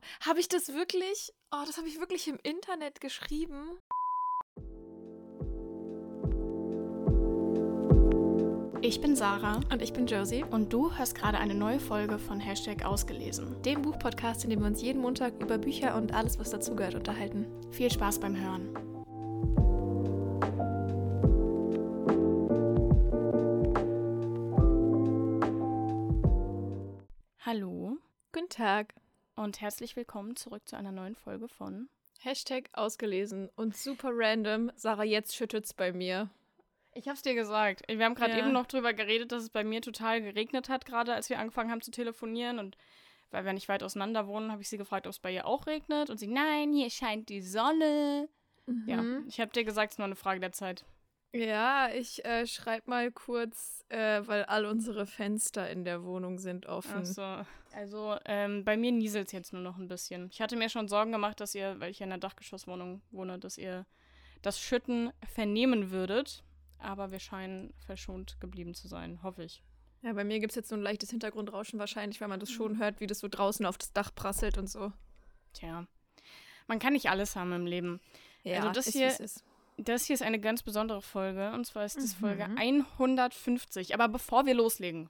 habe ich das wirklich? Oh, das habe ich wirklich im Internet geschrieben. Ich bin Sarah Und ich bin Josie. und du hörst gerade eine neue Folge von #ausgelesen. Dem Buchpodcast, in dem wir uns jeden Montag über Bücher und alles, was dazugehört, unterhalten. Viel Spaß beim Hören. Hallo Guten Tag. und herzlich willkommen zurück zu einer neuen Folge von #ausgelesen und super random. Sarah, jetzt schüttet's bei mir. Ich hab's dir gesagt. Wir haben gerade Ja. eben noch drüber geredet, dass es bei mir total geregnet hat, gerade als wir angefangen haben zu telefonieren. Und weil wir nicht weit auseinander wohnen, habe ich sie gefragt, ob es bei ihr auch regnet. Und sie, nein, hier scheint die Sonne. Ja, ich habe dir gesagt, es ist nur eine Frage der Zeit. Ja, ich schreibe mal kurz, weil all unsere Fenster in der Wohnung sind offen. Ach so. Also, bei mir nieselt es jetzt nur noch ein bisschen. Ich hatte mir schon Sorgen gemacht, dass ihr, weil ich ja in einer Dachgeschosswohnung wohne, dass ihr das Schütten vernehmen würdet. Aber wir scheinen verschont geblieben zu sein, hoffe ich. Ja, bei mir gibt es jetzt so ein leichtes Hintergrundrauschen wahrscheinlich, weil man das schon hört, wie das so draußen auf das Dach prasselt und so. Tja, man kann nicht alles haben im Leben. Ja, Also das ist, hier- wie es ist. Das hier ist eine ganz besondere Folge, und zwar ist das Folge 150. Aber bevor wir loslegen,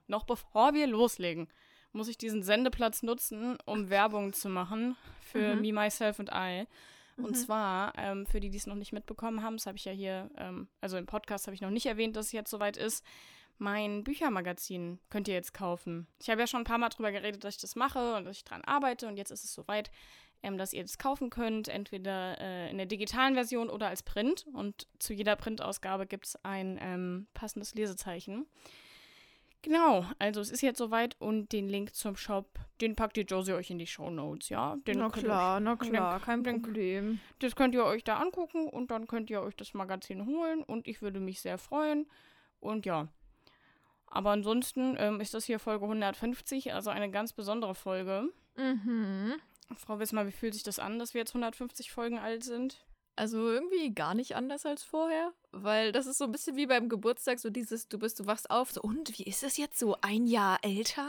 muss ich diesen Sendeplatz nutzen, um Werbung zu machen für Me, Myself and I. Und zwar, für die es noch nicht mitbekommen haben, das habe ich ja hier, also im Podcast habe ich noch nicht erwähnt, dass es jetzt soweit ist, mein Büchermagazin könnt ihr jetzt kaufen. Ich habe ja schon ein paar Mal drüber geredet, dass ich das mache und dass ich dran arbeite, und jetzt ist es soweit, dass ihr das kaufen könnt, entweder in der digitalen Version oder als Print. Und zu jeder Printausgabe gibt es ein passendes Lesezeichen. Genau, also es ist jetzt soweit, und den Link zum Shop, den packt die Josie euch in die Shownotes, ja? Na klar, kein Problem. Das könnt ihr euch da angucken, und dann könnt ihr euch das Magazin holen, und ich würde mich sehr freuen. Und ja, aber ansonsten ist das hier Folge 150, also eine ganz besondere Folge. Frau Wismar, wie fühlt sich das an, dass wir jetzt 150 Folgen alt sind? Also irgendwie gar nicht anders als vorher, weil das ist so ein bisschen wie beim Geburtstag, so dieses, du wachst auf, so, und wie ist es jetzt so, ein Jahr älter?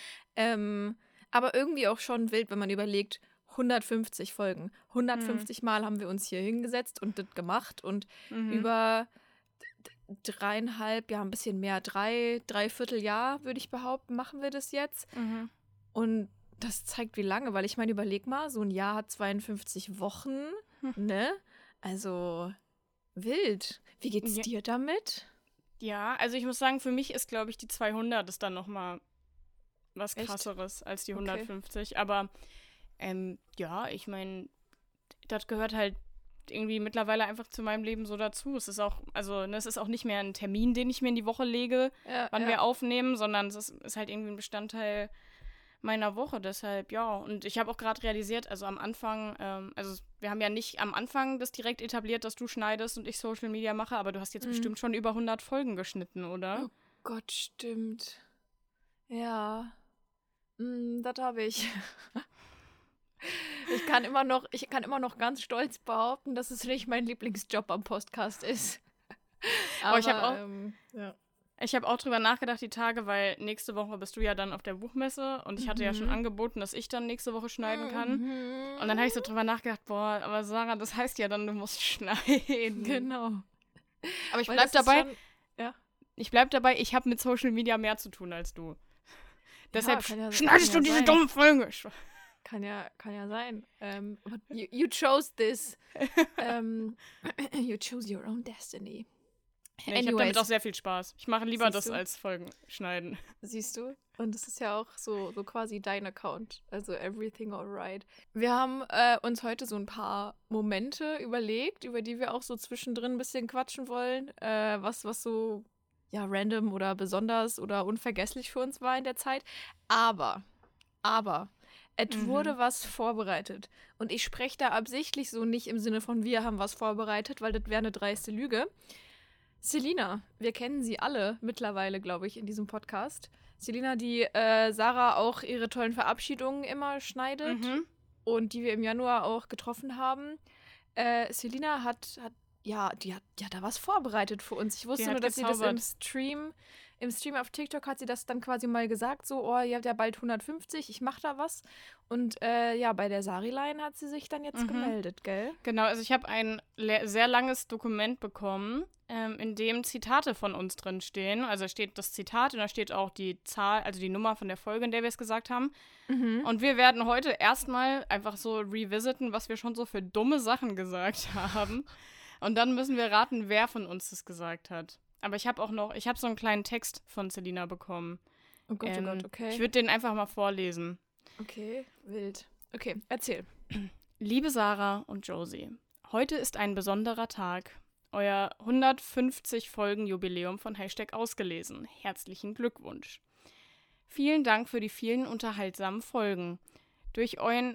Aber irgendwie auch schon wild, wenn man überlegt, 150 Folgen. 150 Mal haben wir uns hier hingesetzt und das gemacht, und über 3,5, ja, ein bisschen mehr, 3/4 Jahr, würde ich behaupten, machen wir das jetzt. Und das zeigt, wie lange, weil ich meine, überleg mal, so ein Jahr hat 52 Wochen, ne? Also wild. Wie geht's Ja. dir damit? Ja, also ich muss sagen, für mich ist, glaube ich, die 200 ist dann nochmal was Echt? Krasseres als die Okay. 150. Aber ja, ich meine, das gehört halt irgendwie mittlerweile einfach zu meinem Leben so dazu. Es ist auch, also es ist auch nicht mehr ein Termin, den ich mir in die Woche lege, wann wir aufnehmen, sondern es ist halt irgendwie ein Bestandteil meiner Woche, deshalb, ja. Und ich habe auch gerade realisiert, also am Anfang, also wir haben ja nicht am Anfang das direkt etabliert, dass du schneidest und ich Social Media mache, aber du hast jetzt bestimmt schon über 100 Folgen geschnitten, oder? Oh Gott, stimmt. Ja. Das habe ich. Ich kann immer noch ganz stolz behaupten, dass es nicht mein Lieblingsjob am Podcast ist. Aber ich habe auch, ja. ich habe auch drüber nachgedacht die Tage, weil nächste Woche bist du ja dann auf der Buchmesse, und ich hatte ja schon angeboten, dass ich dann nächste Woche schneiden kann. Und dann habe ich so drüber nachgedacht, boah, aber Sarah, das heißt ja dann, du musst schneiden. Genau. Aber ich Weil bleib das ist dabei, schon- ja. ich habe mit Social Media mehr zu tun als du. Deshalb kann ja- schneidest kann du ja diese sein. dumme Folge. Kann ja sein. But you chose this. You chose your own destiny. Nee, ich habe damit auch sehr viel Spaß. Ich mache lieber Siehst das du? als Folgen schneiden. Siehst du? Und das ist ja auch so quasi dein Account. Also everything alright. Wir haben uns heute so ein paar Momente überlegt, über die wir auch so zwischendrin ein bisschen quatschen wollen. Was so ja random oder besonders oder unvergesslich für uns war in der Zeit. Aber es wurde was vorbereitet. Und ich spreche da absichtlich so nicht im Sinne von wir haben was vorbereitet, weil das wäre eine dreiste Lüge. Selina, wir kennen sie alle mittlerweile, glaube ich, in diesem Podcast. Selina, die Sarah auch ihre tollen Verabschiedungen immer schneidet und die wir im Januar auch getroffen haben. Selina hat die hat da was vorbereitet für uns. Ich wusste nur, dass sie das im Stream auf TikTok hat sie das dann quasi mal gesagt, so, oh, ihr habt ja bald 150, ich mach da was. Und bei der Sariline hat sie sich dann jetzt gemeldet, gell? Genau, also ich habe ein sehr langes Dokument bekommen, in dem Zitate von uns drin stehen. Also da steht das Zitat und da steht auch die Zahl, also die Nummer von der Folge, in der wir es gesagt haben. Und wir werden heute erstmal einfach so revisiten, was wir schon so für dumme Sachen gesagt haben. Und dann müssen wir raten, wer von uns das gesagt hat. Aber ich habe so einen kleinen Text von Selina bekommen. Oh Gott, okay. Ich würde den einfach mal vorlesen. Okay, wild. Okay, erzähl. Liebe Sarah und Josie, heute ist ein besonderer Tag. Euer 150 Folgen Jubiläum von #ausgelesen. Herzlichen Glückwunsch. Vielen Dank für die vielen unterhaltsamen Folgen. Durch euren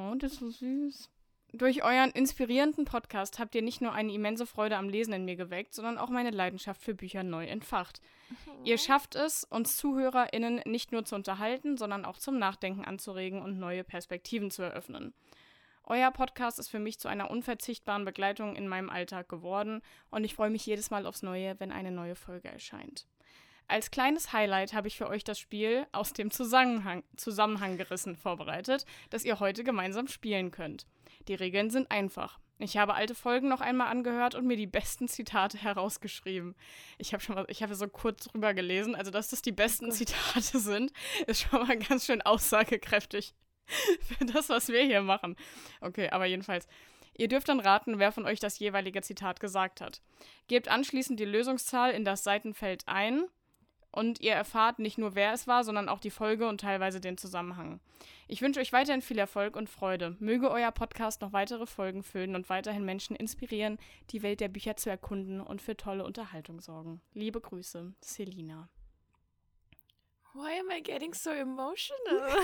inspirierenden Podcast habt ihr nicht nur eine immense Freude am Lesen in mir geweckt, sondern auch meine Leidenschaft für Bücher neu entfacht. Ihr schafft es, uns ZuhörerInnen nicht nur zu unterhalten, sondern auch zum Nachdenken anzuregen und neue Perspektiven zu eröffnen. Euer Podcast ist für mich zu einer unverzichtbaren Begleitung in meinem Alltag geworden und ich freue mich jedes Mal aufs Neue, wenn eine neue Folge erscheint. Als kleines Highlight habe ich für euch das Spiel aus dem Zusammenhang gerissen vorbereitet, das ihr heute gemeinsam spielen könnt. Die Regeln sind einfach. Ich habe alte Folgen noch einmal angehört und mir die besten Zitate herausgeschrieben. Ich habe so kurz drüber gelesen, also dass das die besten Zitate sind, ist schon mal ganz schön aussagekräftig für das, was wir hier machen. Okay, aber jedenfalls. Ihr dürft dann raten, wer von euch das jeweilige Zitat gesagt hat. Gebt anschließend die Lösungszahl in das Seitenfeld ein und ihr erfahrt nicht nur, wer es war, sondern auch die Folge und teilweise den Zusammenhang. Ich wünsche euch weiterhin viel Erfolg und Freude. Möge euer Podcast noch weitere Folgen füllen und weiterhin Menschen inspirieren, die Welt der Bücher zu erkunden und für tolle Unterhaltung sorgen. Liebe Grüße, Selina. Why am I getting so emotional?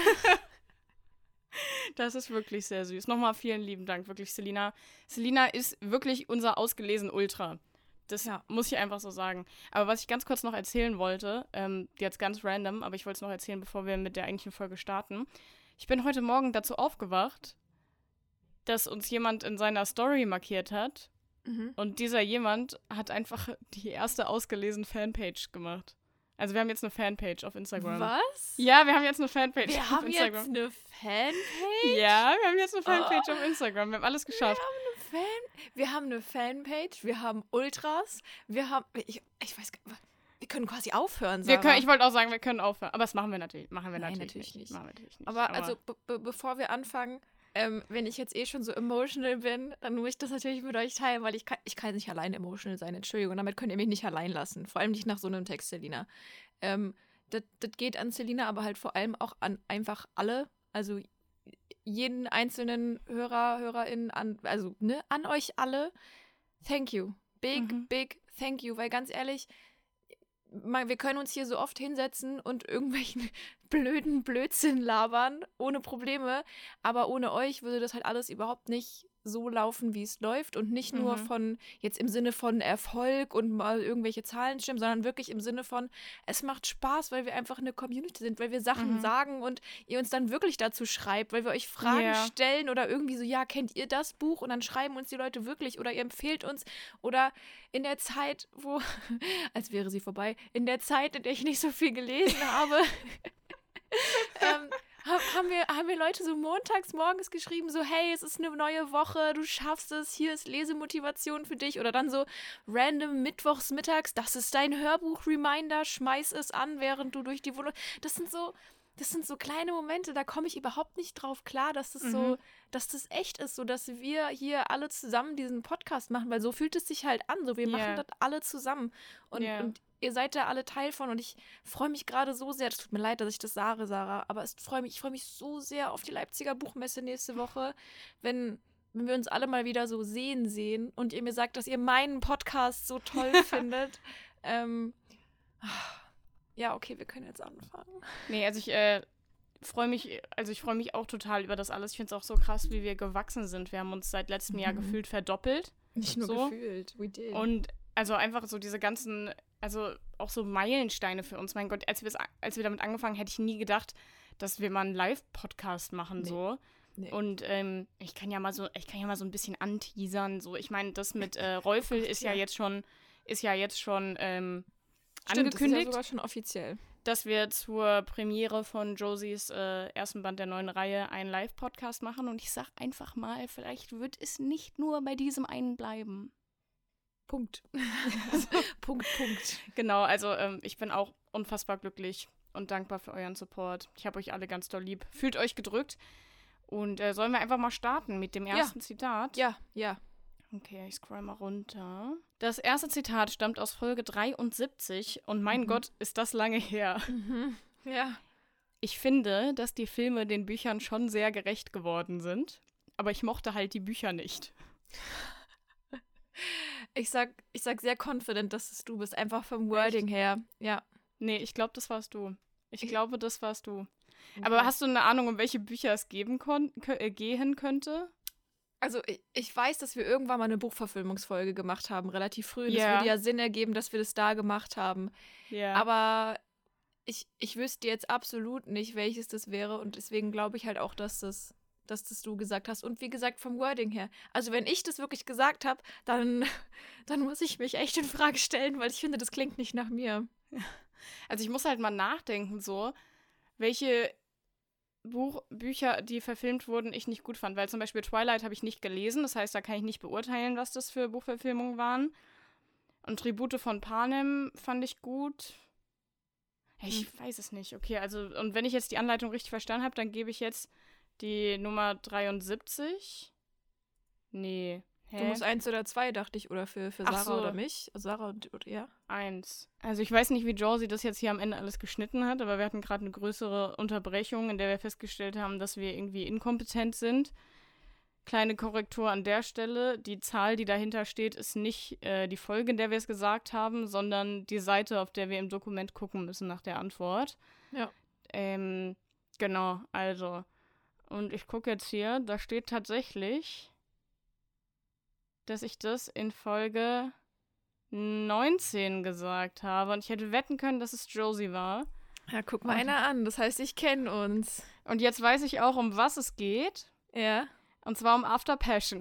Das ist wirklich sehr süß. Nochmal vielen lieben Dank, wirklich, Selina. Selina ist wirklich unser ausgelesen Ultra. Das muss ich einfach so sagen. Aber was ich ganz kurz noch erzählen wollte, jetzt ganz random, aber ich wollte es noch erzählen, bevor wir mit der eigentlichen Folge starten. Ich bin heute Morgen dazu aufgewacht, dass uns jemand in seiner Story markiert hat. Und dieser jemand hat einfach die erste ausgelesene Fanpage gemacht. Also wir haben jetzt eine Fanpage auf Instagram. Was? Ja, wir haben jetzt eine Fanpage auf Instagram. Wir haben jetzt eine Fanpage? Ja, wir haben jetzt eine Fanpage auf Instagram. Wir haben alles geschafft. Wir haben eine Fanpage, wir haben Ultras, wir haben, ich weiß gar nicht, wir können quasi aufhören, Sarah. Ich wollte auch sagen, wir können aufhören, aber das machen wir natürlich, natürlich nicht. Machen wir natürlich nicht. Aber also, bevor wir anfangen, wenn ich jetzt schon so emotional bin, dann muss ich das natürlich mit euch teilen, weil ich kann nicht allein emotional sein, Entschuldigung, damit könnt ihr mich nicht allein lassen, vor allem nicht nach so einem Text, Selina. Das geht an Selina, aber halt vor allem auch an einfach alle, also jeden einzelnen HörerInnen, an euch alle. Thank you. Big thank you. Weil ganz ehrlich, wir können uns hier so oft hinsetzen und irgendwelchen Blödsinn labern, ohne Probleme. Aber ohne euch würde das halt alles überhaupt nicht so laufen, wie es läuft. Und nicht nur von, jetzt im Sinne von Erfolg und mal irgendwelche Zahlen stimmen, sondern wirklich im Sinne von, es macht Spaß, weil wir einfach eine Community sind, weil wir Sachen sagen und ihr uns dann wirklich dazu schreibt, weil wir euch Fragen stellen oder irgendwie so, ja, kennt ihr das Buch? Und dann schreiben uns die Leute wirklich oder ihr empfehlt uns. Oder in der Zeit, als wäre sie vorbei, in der Zeit, in der ich nicht so viel gelesen habe, haben wir Leute so montags morgens geschrieben, so hey, es ist eine neue Woche, du schaffst es, hier ist Lesemotivation für dich. Oder dann so random mittwochs mittags, das ist dein Hörbuch-Reminder, schmeiß es an, während du durch die Wohnung... Das sind so kleine Momente, da komme ich überhaupt nicht drauf klar, dass das echt ist, so dass wir hier alle zusammen diesen Podcast machen, weil so fühlt es sich halt an, so wir machen das alle zusammen und ihr seid da alle Teil von und ich freue mich gerade so sehr, das tut mir leid, dass ich das sage, Sarah, aber ich freue mich so sehr auf die Leipziger Buchmesse nächste Woche, wenn wir uns alle mal wieder so sehen und ihr mir sagt, dass ihr meinen Podcast so toll findet. Ja, okay, wir können jetzt anfangen. Nee, also ich freue mich auch total über das alles. Ich finde es auch so krass, wie wir gewachsen sind. Wir haben uns seit letztem Jahr gefühlt verdoppelt. Nicht nur gefühlt, we did. Und also einfach so diese ganzen, also auch so Meilensteine für uns. Mein Gott, als wir damit angefangen, hätte ich nie gedacht, dass wir mal einen Live-Podcast machen, so. Nee. Und ich kann ja mal so ein bisschen anteasern. So, ich meine, das mit Rolfel ist ja jetzt schon Stimmt, angekündigt, das ist ja sogar schon offiziell. dass wir zur Premiere von Josies ersten Band der neuen Reihe einen Live-Podcast machen. Und ich sag einfach mal, vielleicht wird es nicht nur bei diesem einen bleiben. Punkt. Punkt. Genau, also ich bin auch unfassbar glücklich und dankbar für euren Support. Ich habe euch alle ganz doll lieb. Fühlt euch gedrückt. Und sollen wir einfach mal starten mit dem ersten Zitat? Ja. Okay, ich scroll mal runter. Das erste Zitat stammt aus Folge 73 und mein Gott, ist das lange her. Ja. Ich finde, dass die Filme den Büchern schon sehr gerecht geworden sind, aber ich mochte halt die Bücher nicht. Ich sag sehr confident, dass es du bist, einfach vom Wording her. Ja. Nee, ich glaube, das warst du. Ich glaube, das warst du. Okay. Aber hast du eine Ahnung, um welche Bücher es gehen könnte? Also ich weiß, dass wir irgendwann mal eine Buchverfilmungsfolge gemacht haben, relativ früh. Und es Ja. würde ja Sinn ergeben, dass wir das da gemacht haben. Ja. Aber ich wüsste jetzt absolut nicht, welches das wäre. Und deswegen glaube ich halt auch, dass das du gesagt hast. Und wie gesagt, vom Wording her. Also wenn ich das wirklich gesagt habe, dann muss ich mich echt in Frage stellen, weil ich finde, das klingt nicht nach mir. Also ich muss halt mal nachdenken, so, welche Bücher, die verfilmt wurden, ich nicht gut fand. Weil zum Beispiel Twilight habe ich nicht gelesen. Das heißt, da kann ich nicht beurteilen, was das für Buchverfilmungen waren. Und Tribute von Panem fand ich gut. Ich weiß es nicht. Okay, also, und wenn ich jetzt die Anleitung richtig verstanden habe, dann gebe ich jetzt die Nummer 73. Nee. Hä? Du musst 1 oder 2, dachte ich, oder für Ach Sarah so. oder mich. Sarah oder ja. 1. Also ich weiß nicht, wie Josie das jetzt hier am Ende alles geschnitten hat, aber wir hatten gerade eine größere Unterbrechung, in der wir festgestellt haben, dass wir irgendwie inkompetent sind. Kleine Korrektur an der Stelle. Die Zahl, die dahinter steht, ist nicht die Folge, in der wir es gesagt haben, sondern die Seite, auf der wir im Dokument gucken müssen nach der Antwort. Ja. Genau, also. Und ich gucke jetzt hier, da steht tatsächlich, dass ich das in Folge 19 gesagt habe. Und ich hätte wetten können, dass es Josie war. Ja, guck mal einer an. Das heißt, ich kenne uns. Und jetzt weiß ich auch, um was es geht. Ja. Und zwar um After Passion.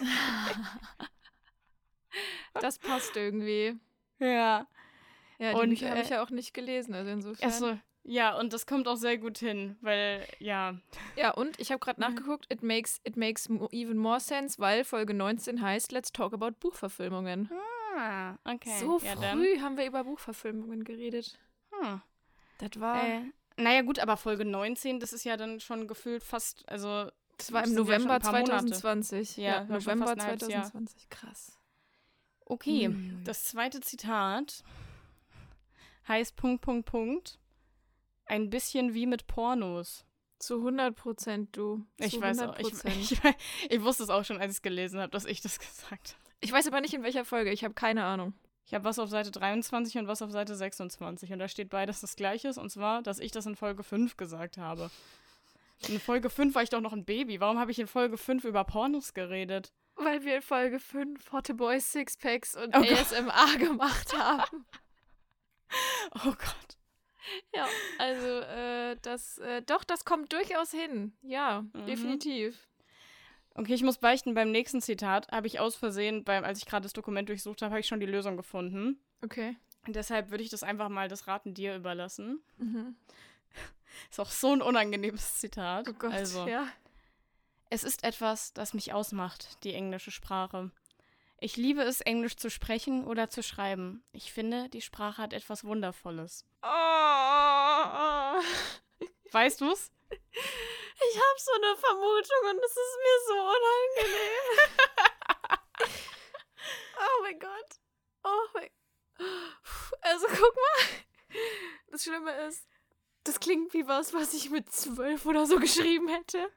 Das passt irgendwie. Ja. Ja, die Und, Bücher habe ich ja auch nicht gelesen, also insofern. Achso, ja, und das kommt auch sehr gut hin, weil, ja. Ja, und ich habe gerade nachgeguckt, it makes even more sense, weil Folge 19 heißt Let's Talk About Buchverfilmungen. Ah, okay. So ja, früh haben wir über Buchverfilmungen geredet. Das war... naja, gut, aber Folge 19, das ist ja dann schon gefühlt fast, also... Das war im sind ja schon November ein paar Monate. 2020. Ja, war schon November fast ein halbes Jahr. 2020. Krass. Okay, das zweite Zitat heißt ... Ein bisschen wie mit Pornos. Zu 100%, du. Ich weiß auch. Ich wusste es auch schon, als ich es gelesen habe, dass ich das gesagt habe. Ich weiß aber nicht, in welcher Folge. Ich habe keine Ahnung. Ich habe was auf Seite 23 und was auf Seite 26. Und da steht beides das Gleiche. Und zwar, dass ich das in Folge 5 gesagt habe. In Folge 5 war ich doch noch ein Baby. Warum habe ich in Folge 5 über Pornos geredet? Weil wir in Folge 5 Hotte Boys Sixpacks und Oh ASMR gemacht haben. Oh Gott. Ja, also das kommt durchaus hin. Ja, definitiv. Okay, ich muss beichten, beim nächsten Zitat habe ich aus Versehen, als ich gerade das Dokument durchsucht habe, habe ich schon die Lösung gefunden. Okay. Und deshalb würde ich das einfach mal das Raten dir überlassen. Ist auch so ein unangenehmes Zitat. Oh Gott, also, ja. Es ist etwas, das mich ausmacht, die englische Sprache. Ich liebe es, Englisch zu sprechen oder zu schreiben. Ich finde, die Sprache hat etwas Wundervolles. Oh. Weißt du's? Ich habe so eine Vermutung und es ist mir so unangenehm. Oh mein Gott. Oh mein Also guck mal. Das Schlimme ist, das klingt wie was ich mit 12 oder so geschrieben hätte.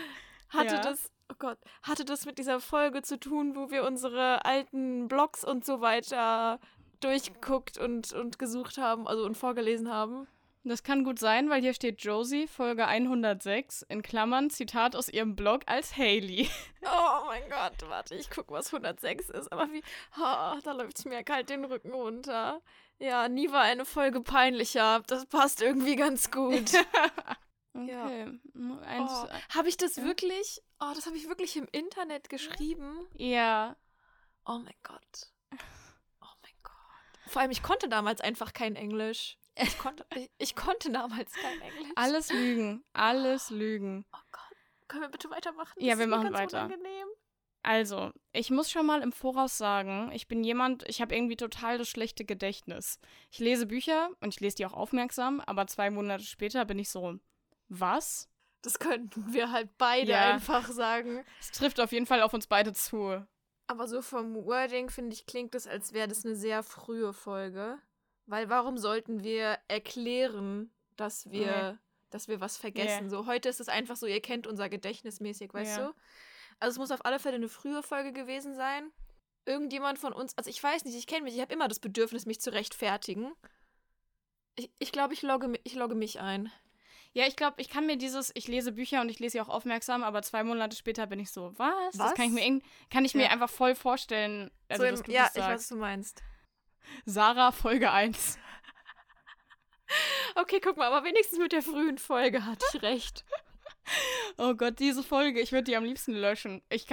Hatte das mit dieser Folge zu tun, wo wir unsere alten Blogs und so weiter durchgeguckt und gesucht haben, also und vorgelesen haben? Das kann gut sein, weil hier steht Josie, Folge 106, in Klammern, Zitat aus ihrem Blog als Hailey. Oh mein Gott, warte, ich guck, was 106 ist, aber da läuft's mir kalt den Rücken runter. Ja, nie war eine Folge peinlicher, das passt irgendwie ganz gut. Okay. Oh, habe ich das wirklich? Oh, das habe ich wirklich im Internet geschrieben. Ja. Oh mein Gott. Oh mein Gott. Vor allem, ich konnte damals einfach kein Englisch. Ich konnte damals kein Englisch. Alles Lügen. Alles Lügen. Oh Gott. Können wir bitte weitermachen? Ja, wir machen ganz weiter. Unangenehm. Also, ich muss schon mal im Voraus sagen, ich habe irgendwie total das schlechte Gedächtnis. Ich lese Bücher und ich lese die auch aufmerksam, aber 2 Monate später bin ich so, was? Das könnten wir halt beide einfach sagen. Es trifft auf jeden Fall auf uns beide zu. Aber so vom Wording, finde ich, klingt es, als wäre das eine sehr frühe Folge. Weil warum sollten wir erklären, dass wir was vergessen? So, heute ist es einfach so, ihr kennt unser Gedächtnis mäßig, weißt du? Also es muss auf alle Fälle eine frühe Folge gewesen sein. Irgendjemand von uns, also ich weiß nicht, ich kenne mich, ich habe immer das Bedürfnis, mich zu rechtfertigen. Ich glaube, ich logge mich ein. Ja, ich glaube, ich kann mir ich lese Bücher und ich lese sie auch aufmerksam, aber 2 Monate später bin ich so, was? Das kann ich mir einfach voll vorstellen. Also, dass du das sagst. Ich weiß, was du meinst. Sarah, Folge 1. Okay, guck mal, aber wenigstens mit der frühen Folge hatte ich recht. Oh Gott, diese Folge, ich würde die am liebsten löschen. Ich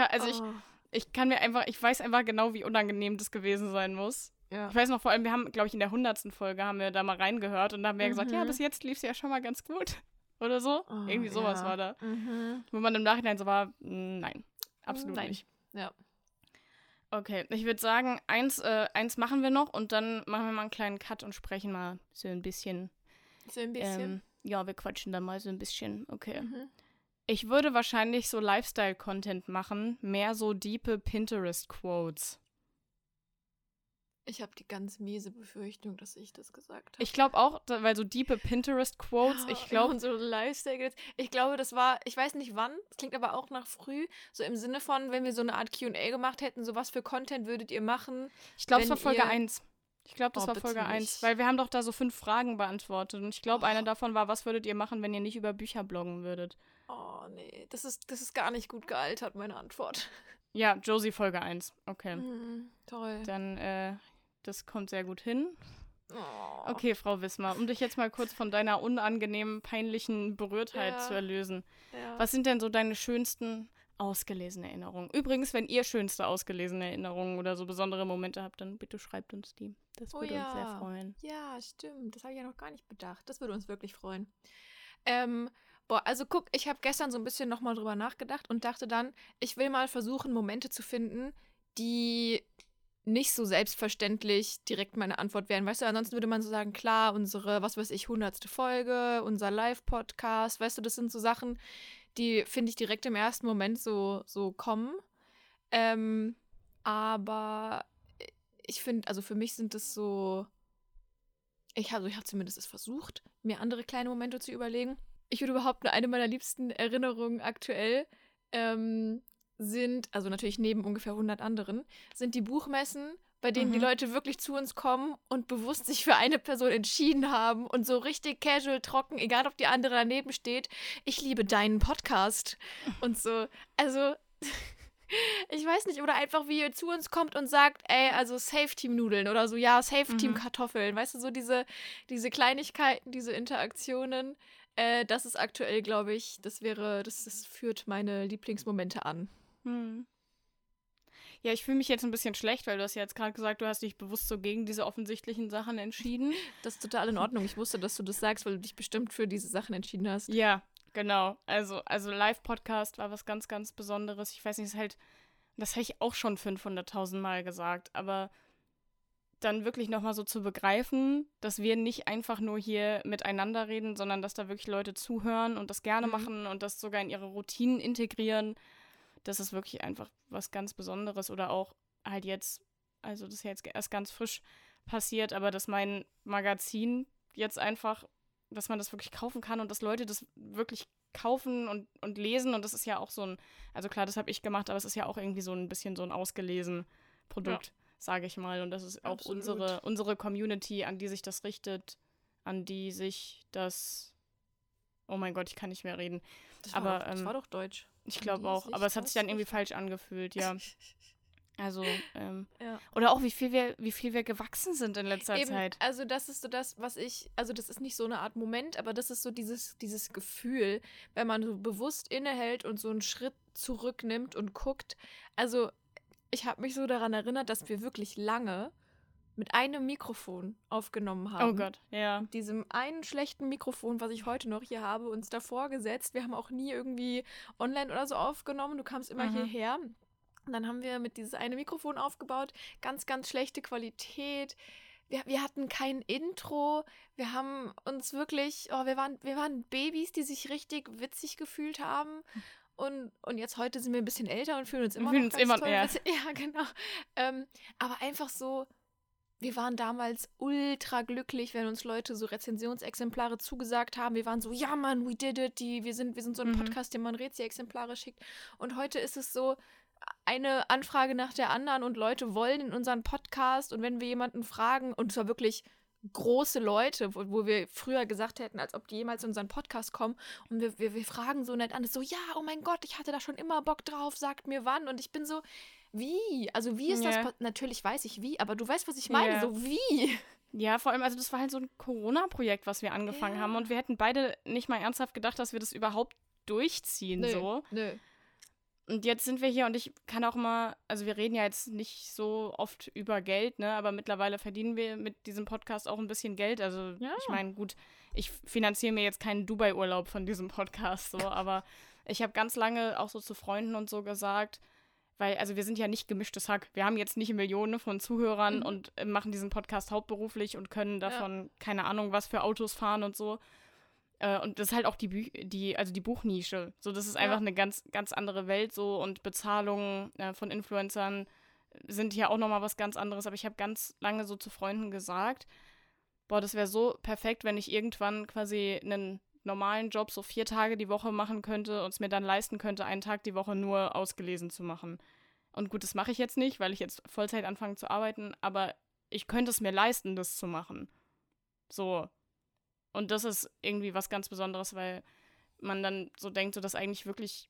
weiß einfach genau, wie unangenehm das gewesen sein muss. Ja. Ich weiß noch, vor allem, wir haben, glaube ich, in der 100. Folge haben wir da mal reingehört und da haben wir gesagt, ja, bis jetzt lief es ja schon mal ganz gut. Oder so. Irgendwie sowas war da. Wo man im Nachhinein so war, nein, absolut nicht. Ja. Okay, ich würde sagen, eins machen wir noch und dann machen wir mal einen kleinen Cut und sprechen mal so ein bisschen. Ja, wir quatschen da mal so ein bisschen. Okay. Ich würde wahrscheinlich so Lifestyle-Content machen, mehr so diepe Pinterest-Quotes. Ich habe die ganz miese Befürchtung, dass ich das gesagt habe. Ich glaube auch, weil so diepe Pinterest-Quotes, und so Lifestyle, ich glaube, das war, ich weiß nicht wann, es klingt aber auch nach früh, so im Sinne von, wenn wir so eine Art Q&A gemacht hätten, so was für Content würdet ihr machen? Ich glaube, es war Folge 1. Ich glaube, das war Folge 1, weil wir haben doch da so 5 Fragen beantwortet und ich glaube, eine davon war, was würdet ihr machen, wenn ihr nicht über Bücher bloggen würdet? Oh, nee, das ist gar nicht gut gealtert, meine Antwort. Ja, Josie Folge 1, okay. Toll. Dann, das kommt sehr gut hin. Oh. Okay, Frau Wismar, um dich jetzt mal kurz von deiner unangenehmen, peinlichen Berührtheit zu erlösen. Ja. Was sind denn so deine schönsten ausgelesene Erinnerungen? Übrigens, wenn ihr schönste ausgelesene Erinnerungen oder so besondere Momente habt, dann bitte schreibt uns die. Das würde uns sehr freuen. Ja, stimmt. Das habe ich ja noch gar nicht bedacht. Das würde uns wirklich freuen. Also guck, ich habe gestern so ein bisschen nochmal drüber nachgedacht und dachte dann, ich will mal versuchen, Momente zu finden, die nicht so selbstverständlich direkt meine Antwort wären. Weißt du, ansonsten würde man so sagen, klar, unsere, was weiß ich, 100. Folge, unser Live-Podcast, weißt du, das sind so Sachen, die, finde ich, direkt im ersten Moment so kommen. Aber ich finde, also für mich sind das so, ich habe zumindest es versucht, mir andere kleine Momente zu überlegen. Ich würde behaupten, eine meiner liebsten Erinnerungen aktuell sind, also natürlich neben ungefähr 100 anderen, sind die Buchmessen, bei denen die Leute wirklich zu uns kommen und bewusst sich für eine Person entschieden haben und so richtig casual, trocken, egal ob die andere daneben steht, ich liebe deinen Podcast und so. Also, ich weiß nicht, oder einfach wie ihr zu uns kommt und sagt, ey, also Safe-Team-Nudeln oder so, ja, Safe-Team-Kartoffeln, weißt du, so diese Kleinigkeiten, diese Interaktionen, das ist aktuell, glaube ich, das führt meine Lieblingsmomente an. Ja, ich fühle mich jetzt ein bisschen schlecht, weil du hast ja jetzt gerade gesagt, du hast dich bewusst so gegen diese offensichtlichen Sachen entschieden. Das ist total in Ordnung. Ich wusste, dass du das sagst, weil du dich bestimmt für diese Sachen entschieden hast. Ja, genau. Also Live-Podcast war was ganz, ganz Besonderes. Ich weiß nicht, das habe ich auch schon 500.000 Mal gesagt, aber dann wirklich nochmal so zu begreifen, dass wir nicht einfach nur hier miteinander reden, sondern dass da wirklich Leute zuhören und das gerne machen und das sogar in ihre Routinen integrieren. Das ist wirklich einfach was ganz Besonderes. Oder auch halt jetzt, also das ist ja jetzt erst ganz frisch passiert, aber dass mein Magazin jetzt einfach, dass man das wirklich kaufen kann und dass Leute das wirklich kaufen und lesen. Und das ist ja auch so also klar, das habe ich gemacht, aber es ist ja auch irgendwie so ein bisschen so ein ausgelesen Produkt, sage ich mal. Und das ist auch unsere Community, an die sich das richtet, an die sich das, oh mein Gott, ich kann nicht mehr reden. Das war doch Deutsch. Ich glaube auch, aber es hat sich dann irgendwie falsch angefühlt, ja. Also, Ja. oder auch wie viel wir gewachsen sind in letzter Eben, Zeit. also das ist so das, also das ist nicht so eine Art Moment, aber das ist so dieses Gefühl, wenn man so bewusst innehält und so einen Schritt zurücknimmt und guckt. Also ich habe mich so daran erinnert, dass wir wirklich lange mit einem Mikrofon aufgenommen Oh haben. Gott, ja. Mit diesem einen schlechten Mikrofon, was ich heute noch hier habe, uns davor gesetzt. Wir haben auch nie irgendwie online oder so aufgenommen. Du kamst immer hierher. Und dann haben wir mit dieses eine Mikrofon aufgebaut. Ganz, ganz schlechte Qualität. Wir hatten kein Intro. Wir haben uns wirklich, wir waren Babys, die sich richtig witzig gefühlt haben. Und jetzt heute sind wir ein bisschen älter und fühlen uns immer noch ganz toll. Ja. Ja, genau. Aber einfach so, wir waren damals ultra glücklich, wenn uns Leute so Rezensionsexemplare zugesagt haben. Wir waren so, ja Mann, we did it. Wir sind so ein Podcast, dem man Rezi-Exemplare schickt. Und heute ist es so, eine Anfrage nach der anderen und Leute wollen in unseren Podcast. Und wenn wir jemanden fragen, und zwar wirklich große Leute, wo wir früher gesagt hätten, als ob die jemals in unseren Podcast kommen, und wir fragen so nett an, ist so, ja, oh mein Gott, ich hatte da schon immer Bock drauf, sagt mir wann. Und ich bin so, wie? Also wie ist das? Natürlich weiß ich wie, aber du weißt, was ich meine, so wie? Ja, vor allem, also das war halt so ein Corona-Projekt, was wir angefangen haben, und wir hätten beide nicht mal ernsthaft gedacht, dass wir das überhaupt durchziehen, so. Nö. Und jetzt sind wir hier, und ich kann auch mal, also wir reden ja jetzt nicht so oft über Geld, ne, aber mittlerweile verdienen wir mit diesem Podcast auch ein bisschen Geld. Also ich meine, gut, ich finanziere mir jetzt keinen Dubai-Urlaub von diesem Podcast, so, aber ich habe ganz lange auch so zu Freunden und so gesagt, weil, also wir sind ja nicht gemischtes Hack. Wir haben jetzt nicht Millionen von Zuhörern und machen diesen Podcast hauptberuflich und können davon, keine Ahnung, was für Autos fahren und so. Und das ist halt auch die Buchnische. So, das ist einfach eine ganz, ganz andere Welt so, und Bezahlungen von Influencern sind hier auch nochmal was ganz anderes. Aber ich habe ganz lange so zu Freunden gesagt, boah, das wäre so perfekt, wenn ich irgendwann quasi einen normalen Job so 4 Tage die Woche machen könnte und es mir dann leisten könnte, einen Tag die Woche nur ausgelesen zu machen. Und gut, das mache ich jetzt nicht, weil ich jetzt Vollzeit anfange zu arbeiten, aber ich könnte es mir leisten, das zu machen. So. Und das ist irgendwie was ganz Besonderes, weil man dann so denkt, so dass eigentlich wirklich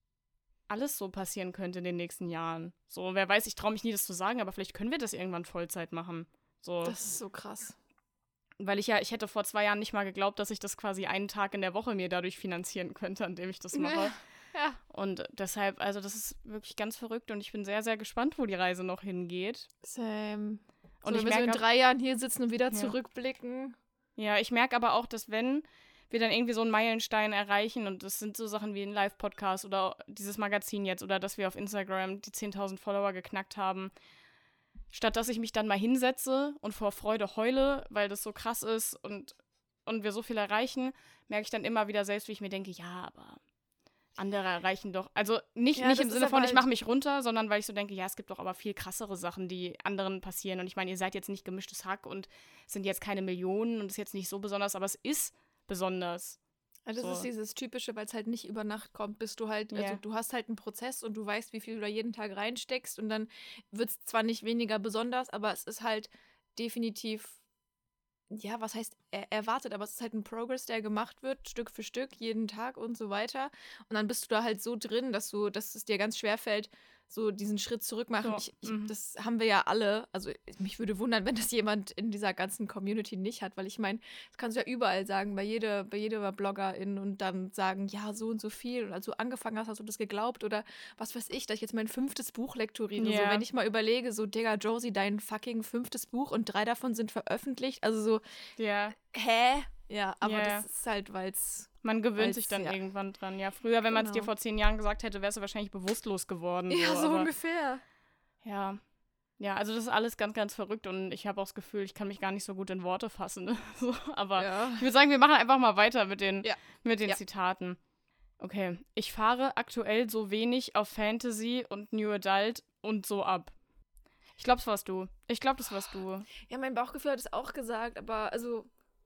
alles so passieren könnte in den nächsten Jahren. So, wer weiß, ich traue mich nie, das zu sagen, aber vielleicht können wir das irgendwann Vollzeit machen. So. Das ist so krass. Weil ich hätte vor 2 Jahren nicht mal geglaubt, dass ich das quasi einen Tag in der Woche mir dadurch finanzieren könnte, an dem ich das mache. Ja. Und deshalb, also das ist wirklich ganz verrückt, und ich bin sehr, sehr gespannt, wo die Reise noch hingeht. Same. Und so, ich wenn wir so in merke, 3 Jahren hier sitzen und wieder zurückblicken. Ja, ich merke aber auch, dass wenn wir dann irgendwie so einen Meilenstein erreichen, und das sind so Sachen wie ein Live-Podcast oder dieses Magazin jetzt, oder dass wir auf Instagram die 10.000 Follower geknackt haben, statt dass ich mich dann mal hinsetze und vor Freude heule, weil das so krass ist und wir so viel erreichen, merke ich dann immer wieder selbst, wie ich mir denke, ja, aber andere erreichen doch, also nicht im Sinne von, ich mache mich runter, sondern weil ich so denke, ja, es gibt doch aber viel krassere Sachen, die anderen passieren. Und ich meine, ihr seid jetzt nicht gemischtes Hack und es sind jetzt keine Millionen und ist jetzt nicht so besonders, aber es ist besonders. Also das ist dieses Typische, weil es halt nicht über Nacht kommt, bist du halt, also du hast halt einen Prozess und du weißt, wie viel du da jeden Tag reinsteckst, und dann wird es zwar nicht weniger besonders, aber es ist halt definitiv, ja, was heißt erwartet, aber es ist halt ein Progress, der gemacht wird, Stück für Stück, jeden Tag und so weiter. Und dann bist du da halt so drin, dass es dir ganz schwer fällt, so diesen Schritt zurück machen. Das haben wir ja alle. Also mich würde wundern, wenn das jemand in dieser ganzen Community nicht hat, weil ich meine, das kannst du ja überall sagen, bei jeder Bloggerin, und dann sagen, ja, so und so viel. Und als du angefangen hast du das geglaubt, oder was weiß ich, dass ich jetzt mein 5. Buch lektoriere. So, wenn ich mal überlege, so, Digga, Josie, dein fucking 5. Buch und 3 davon sind veröffentlicht. Also so, hä? Ja, aber das ist halt, weil's man gewöhnt sich dann irgendwann dran. Ja, früher, wenn man es dir vor 10 Jahren gesagt hätte, wärst du wahrscheinlich bewusstlos geworden. Ja, so ungefähr. Ja. Ja, also das ist alles ganz, ganz verrückt, und ich habe auch das Gefühl, ich kann mich gar nicht so gut in Worte fassen. So, aber ich würde sagen, wir machen einfach mal weiter mit den Zitaten. Okay. Ich fahre aktuell so wenig auf Fantasy und New Adult und so ab. Ich glaube, das warst du. Ja, mein Bauchgefühl hat es auch gesagt, aber also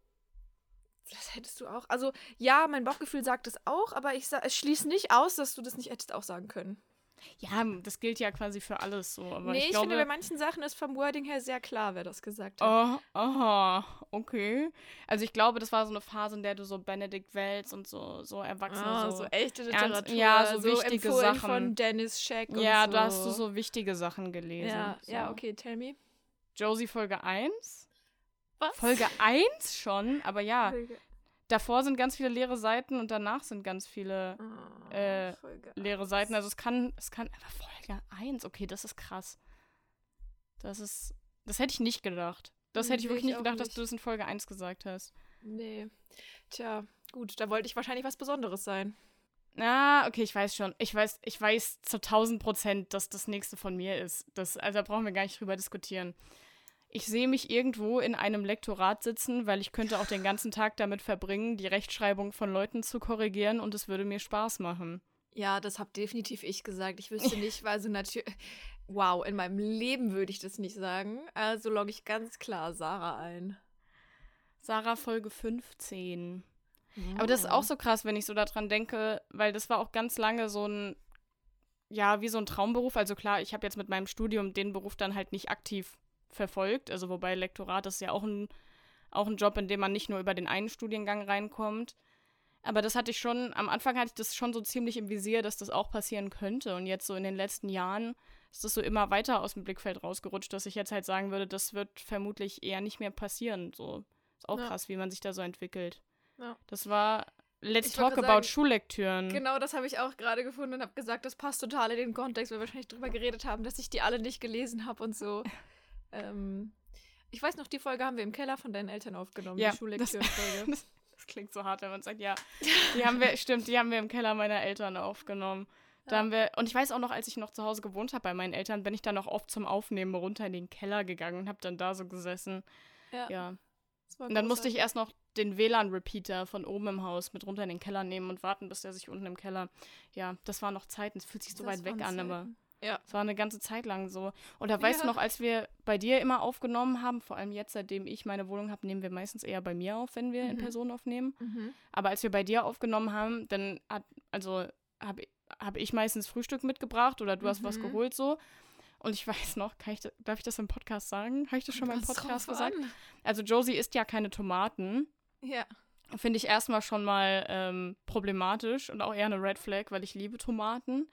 das hättest du auch. Also, ja, mein Bauchgefühl sagt es auch, aber es schließt nicht aus, dass du das nicht hättest auch sagen können. Ja, das gilt ja quasi für alles so. Aber Nee, ich ich glaube, finde, bei manchen Sachen ist vom Wording her sehr klar, wer das gesagt hat. aha, okay. Also ich glaube, das war so eine Phase, in der du so Benedikt Wells und so Erwachsene So echte ernst, Literatur. ja, so wichtige empfohlen Sachen. von Dennis Scheck und Ja, so. da hast du so wichtige Sachen gelesen. Ja, so. ja, okay, tell me. Josie Folge 1? Was? Folge 1 schon, aber ja, Folge. davor sind ganz viele leere Seiten und danach sind ganz viele Folge leere 1. Seiten. Also es kann, aber Folge 1, okay, das ist krass. Das hätte ich nicht gedacht. Das hätte ich wirklich nicht gedacht, dass du das in Folge 1 gesagt hast. Nee. Tja, gut, da wollte ich wahrscheinlich was Besonderes sein. Okay, ich weiß schon. Ich weiß zu 1000%, dass das nächste von mir ist. Also da brauchen wir gar nicht drüber diskutieren. Ich sehe mich irgendwo in einem Lektorat sitzen, weil ich könnte auch den ganzen Tag damit verbringen, die Rechtschreibung von Leuten zu korrigieren und es würde mir Spaß machen. Ja, das habe definitiv ich gesagt. Ich wüsste nicht, weil so natürlich. Wow, in meinem Leben würde ich das nicht sagen. Also logge ich ganz klar Sarah ein. Sarah Folge 15. Aber das ist auch so krass, wenn ich so daran denke, weil das war auch ganz lange so ein, ja, wie so ein Traumberuf. Also klar, ich habe jetzt mit meinem Studium den Beruf dann halt nicht aktiv verfolgt. Also wobei Lektorat ist ja auch ein Job, in dem man nicht nur über den einen Studiengang reinkommt. Aber das hatte ich schon, am Anfang hatte ich das schon so ziemlich im Visier, dass das auch passieren könnte. Und jetzt so in den letzten Jahren ist das so immer weiter aus dem Blickfeld rausgerutscht, dass ich jetzt halt sagen würde, das wird vermutlich eher nicht mehr passieren. So, ist auch krass, wie man sich da so entwickelt. Ja. Das war Let's Talk About Schullektüren. Genau, das habe ich auch gerade gefunden und habe gesagt, das passt total in den Kontext, weil wir wahrscheinlich drüber geredet haben, dass ich die alle nicht gelesen habe und so. Ich weiß noch, die Folge haben wir im Keller von deinen Eltern aufgenommen, die Schullektüren-Folge. Das klingt so hart, wenn man sagt, ja, die haben wir im Keller meiner Eltern aufgenommen. Da und ich weiß auch noch, als ich noch zu Hause gewohnt habe bei meinen Eltern, bin ich dann auch oft zum Aufnehmen runter in den Keller gegangen und habe dann da so gesessen. Ja. Und dann musste ich erst noch den WLAN-Repeater von oben im Haus mit runter in den Keller nehmen und warten, bis der sich unten im Keller. Ja, das waren noch Zeiten. Es fühlt sich so weit weg an, aber es war eine ganze Zeit lang so. Oder weißt du noch, als wir bei dir immer aufgenommen haben, vor allem jetzt, seitdem ich meine Wohnung habe, nehmen wir meistens eher bei mir auf, wenn wir in Person aufnehmen. Aber als wir bei dir aufgenommen haben, dann habe ich meistens Frühstück mitgebracht oder du hast was geholt so. Und ich weiß noch, darf ich das im Podcast sagen? Habe ich das schon mal im Podcast gesagt? Also Josie isst ja keine Tomaten. Ja. Finde ich erstmal schon mal problematisch und auch eher eine Red Flag, weil ich liebe Tomaten.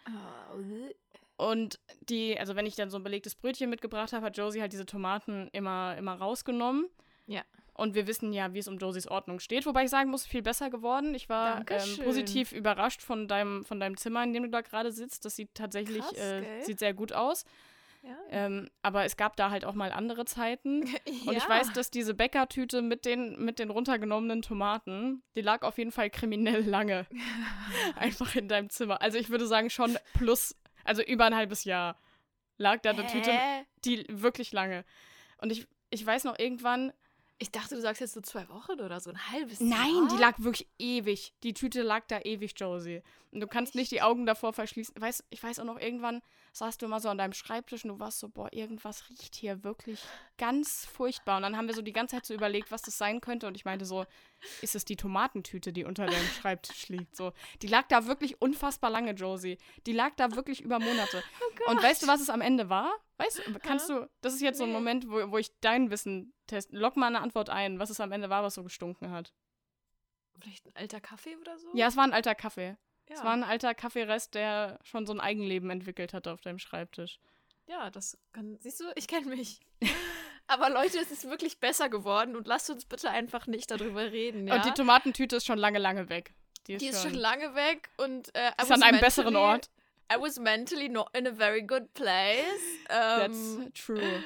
Und also wenn ich dann so ein belegtes Brötchen mitgebracht habe, hat Josie halt diese Tomaten immer rausgenommen. Ja. Und wir wissen ja, wie es um Josies Ordnung steht. Wobei ich sagen muss, viel besser geworden. Ich war positiv überrascht von deinem Zimmer, in dem du da gerade sitzt. Das sieht tatsächlich sieht sehr gut aus. Ja. Aber es gab da halt auch mal andere Zeiten. Und ich weiß, dass diese Bäckertüte mit den runtergenommenen Tomaten, die lag auf jeden Fall kriminell lange einfach in deinem Zimmer. Also ich würde sagen schon also über ein halbes Jahr lag da eine Tüte, die wirklich lange. Und ich weiß noch irgendwann. Ich dachte, du sagst jetzt so 2 Wochen oder so ein halbes Jahr. Nein, die lag wirklich ewig. Die Tüte lag da ewig, Josie. Und du kannst nicht die Augen davor verschließen. Ich weiß auch noch, irgendwann saßt du immer so an deinem Schreibtisch und du warst so, boah, irgendwas riecht hier wirklich ganz furchtbar. Und dann haben wir so die ganze Zeit so überlegt, was das sein könnte. Und ich meinte so, ist es die Tomatentüte, die unter deinem Schreibtisch liegt? So, die lag da wirklich unfassbar lange, Josie. Die lag da wirklich über Monate. Oh, und weißt du, was es am Ende war? Kannst du, das ist jetzt so ein Moment, wo ich dein Wissen teste. Lock mal eine Antwort ein, was es am Ende war, was so gestunken hat. Vielleicht ein alter Kaffee oder so? Ja, es war ein alter Kaffee. Ja. Es war ein alter Kaffeerest, der schon so ein Eigenleben entwickelt hatte auf deinem Schreibtisch. Ja, siehst du, ich kenne mich. Aber Leute, es ist wirklich besser geworden und lasst uns bitte einfach nicht darüber reden, ja? Und die Tomatentüte ist schon lange, lange weg. Die ist schon lange weg und ist an einem besseren Ort. I was mentally not in a very good place. That's true.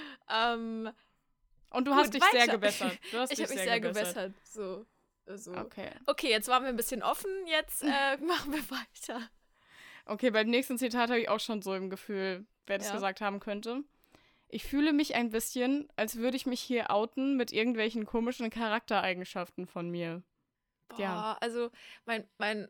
Und du hast dich sehr gebessert. Ich habe mich sehr gebessert. So. Okay, jetzt waren wir ein bisschen offen, jetzt machen wir weiter. Okay, beim nächsten Zitat habe ich auch schon so im Gefühl, wer das gesagt haben könnte. Ich fühle mich ein bisschen, als würde ich mich hier outen mit irgendwelchen komischen Charaktereigenschaften von mir. Boah, also mein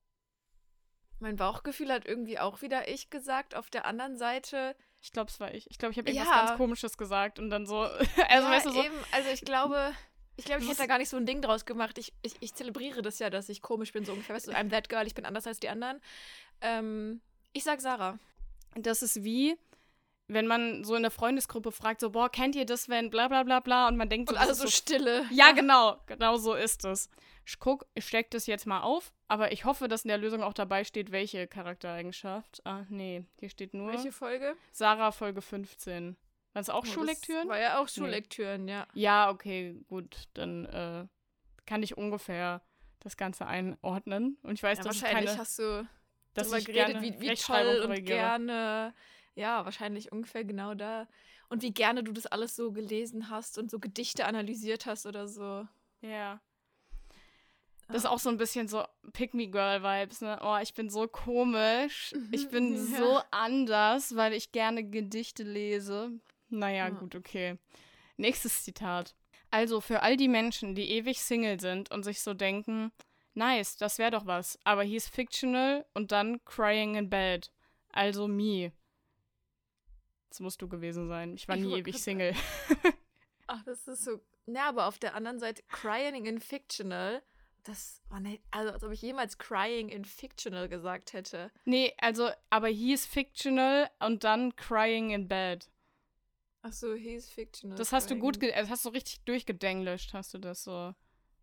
Bauchgefühl hat irgendwie auch wieder ich gesagt. Auf der anderen Seite. Ich glaube, es war ich. Ich glaube, ich habe irgendwas ganz Komisches gesagt und dann so. Weißt du, so. Eben, also ich glaube, ich hätte da gar nicht so ein Ding draus gemacht. Ich zelebriere das ja, dass ich komisch bin, so ungefähr. Weißt du, I'm that girl, ich bin anders als die anderen. Ich sag Sarah. das ist wie, wenn man so in der Freundesgruppe fragt, so, boah, kennt ihr das, wenn bla bla bla bla, und man denkt so, Und alles so Stille. Ja, genau so ist es. Ich steck das jetzt mal auf, aber ich hoffe, dass in der Lösung auch dabei steht, welche Charaktereigenschaft. Ah, nee, hier steht nur Welche Folge? Sarah, Folge 15. Waren es auch Schullektüren? Das war ja auch Schullektüren, ja. Ja, okay, gut, dann kann ich ungefähr das Ganze einordnen. Und ich weiß, Ja, dass ich wahrscheinlich keine, hast du dass darüber ich geredet, gerne wie Rechtschreibung toll und korrigiere. gerne. Ja, wahrscheinlich ungefähr genau da. Und wie gerne du das alles so gelesen hast und so Gedichte analysiert hast oder so. Ja. Das ist auch so ein bisschen so Pick-me-Girl-Vibes, ne? Oh, ich bin so komisch. Ich bin Ja. so anders, weil ich gerne Gedichte lese. Naja, Ja. gut, okay. Nächstes Zitat. Also für all die Menschen, die ewig Single sind und sich so denken, nice, das wäre doch was, aber hieß fictional und dann crying in bed. Also me. Das musst du gewesen sein. Ich war Ich nie wollt ewig grad Single. Ach, das ist so. Ja, aber auf der anderen Seite, Crying in Fictional, das war nicht. Also, als ob ich jemals Crying in Fictional gesagt hätte. Nee, also, aber hieß fictional und dann crying in bed. Ach so, he's Fictional. Das hast du gut, crying. das hast du richtig durchgedenglischt, hast du das so.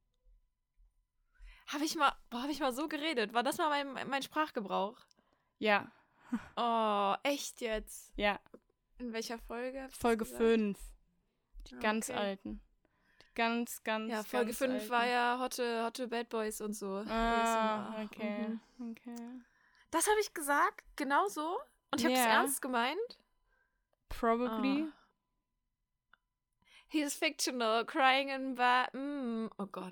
Hab ich mal so geredet? War das mal mein Sprachgebrauch? Ja, Oh, echt jetzt? ja. In welcher Folge? Hast du's Folge gesagt? 5. Die Ah, ganz okay. alten. Die ganz Ja, Folge ganz 5 alten. war ja Hotte Bad Boys und so. Ah, ASMR. okay. Mhm. Okay. Das habe ich gesagt, genau so. Und ich habe das Ja. ernst gemeint. Probably. Ah. He's fictional, crying in bed. Oh Gott.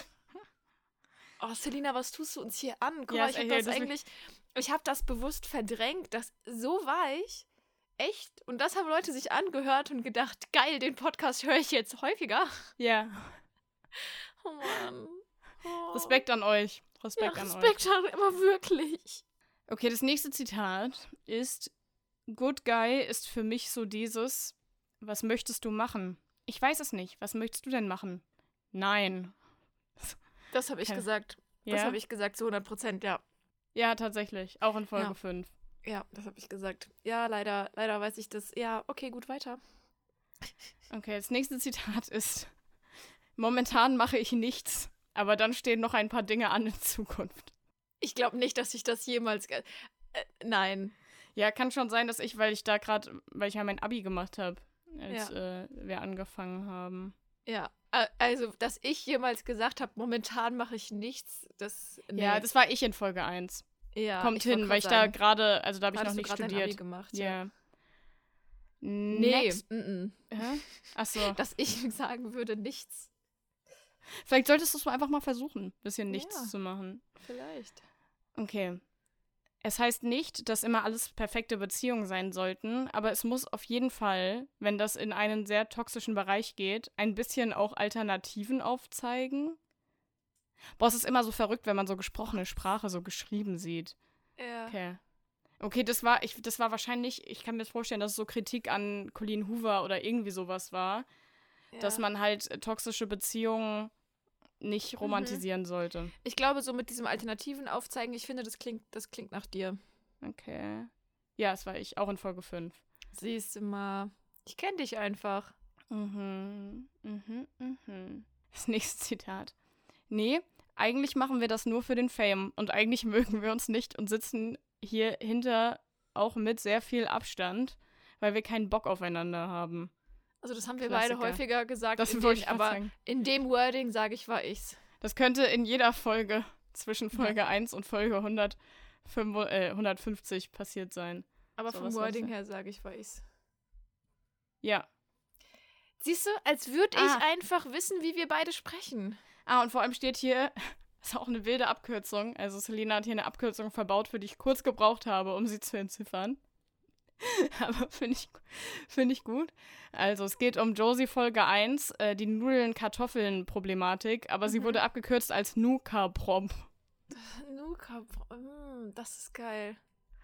Oh, Selina, was tust du uns hier an? Guck Ja, mal, ist ich habe echt- das das eigentlich, ich habe das bewusst verdrängt, das so weich. Echt? Und das haben Leute sich angehört und gedacht, geil, den Podcast höre ich jetzt häufiger. Ja. Oh Mann. Oh. Respekt an euch. Ja, Respekt an euch. Respekt, aber wirklich. Okay, das nächste Zitat ist: Good Guy ist für mich so dieses: Was möchtest du machen? Ich weiß es nicht. Was möchtest du denn machen? Nein. Das habe ich Okay. gesagt. Das Ja? habe ich gesagt, zu 100%, ja. Ja, tatsächlich. Auch in Folge Ja. 5. Ja, das habe ich gesagt. Ja, leider weiß ich das. Ja, okay, gut, weiter. Okay, das nächste Zitat ist: Momentan mache ich nichts, aber dann stehen noch ein paar Dinge an in Zukunft. Ich glaube nicht, dass ich das jemals. Nein. Ja, kann schon sein, dass weil ich ja mein Abi gemacht habe, als wir angefangen haben. Ja, also, dass ich jemals gesagt habe, momentan mache ich nichts, das. Nee. Ja, das war ich in Folge 1. Ja, Kommt ich wollt hin, grad weil ich da sagen, gerade, also da habe ich noch hattest du nicht grad dein Abi studiert. gemacht, Ja. Nee, Next. Hä? Achso. Dass ich sagen würde, nichts. Vielleicht solltest du es einfach mal versuchen, ein bisschen nichts Ja. zu machen. Vielleicht. Okay. Es heißt nicht, dass immer alles perfekte Beziehungen sein sollten, aber es muss auf jeden Fall, wenn das in einen sehr toxischen Bereich geht, ein bisschen auch Alternativen aufzeigen. Boah, es ist immer so verrückt, wenn man so gesprochene Sprache so geschrieben sieht. Ja. Okay, das war wahrscheinlich, ich kann mir vorstellen, dass es so Kritik an Colleen Hoover oder irgendwie sowas war, dass man halt toxische Beziehungen nicht romantisieren sollte. Ich glaube, so mit diesem alternativen Aufzeigen, ich finde, das klingt nach dir. Okay. Ja, das war ich, auch in Folge 5. Siehst du mal. Ich kenne dich einfach. Das nächste Zitat. Nee, eigentlich machen wir das nur für den Fame und eigentlich mögen wir uns nicht und sitzen hier hinter auch mit sehr viel Abstand, weil wir keinen Bock aufeinander haben. Also das haben wir Klassiker. beide häufiger gesagt, Das wollte ich grad aber sagen. in dem Wording sage ich, war ich's. Das könnte in jeder Folge zwischen Folge 1 und Folge 150 passiert sein. Aber So, vom was war's Wording denn? her sage ich, war ich's. Ja. Siehst du, als würde ich einfach wissen, wie wir beide sprechen. Und vor allem steht hier, ist auch eine wilde Abkürzung. Also Selina hat hier eine Abkürzung verbaut, für die ich kurz gebraucht habe, um sie zu entziffern. Aber finde ich gut. Also es geht um Josie Folge 1, die Nudeln-Kartoffeln-Problematik, aber sie wurde abgekürzt als Nuka-Prop. Nuka, das ist geil.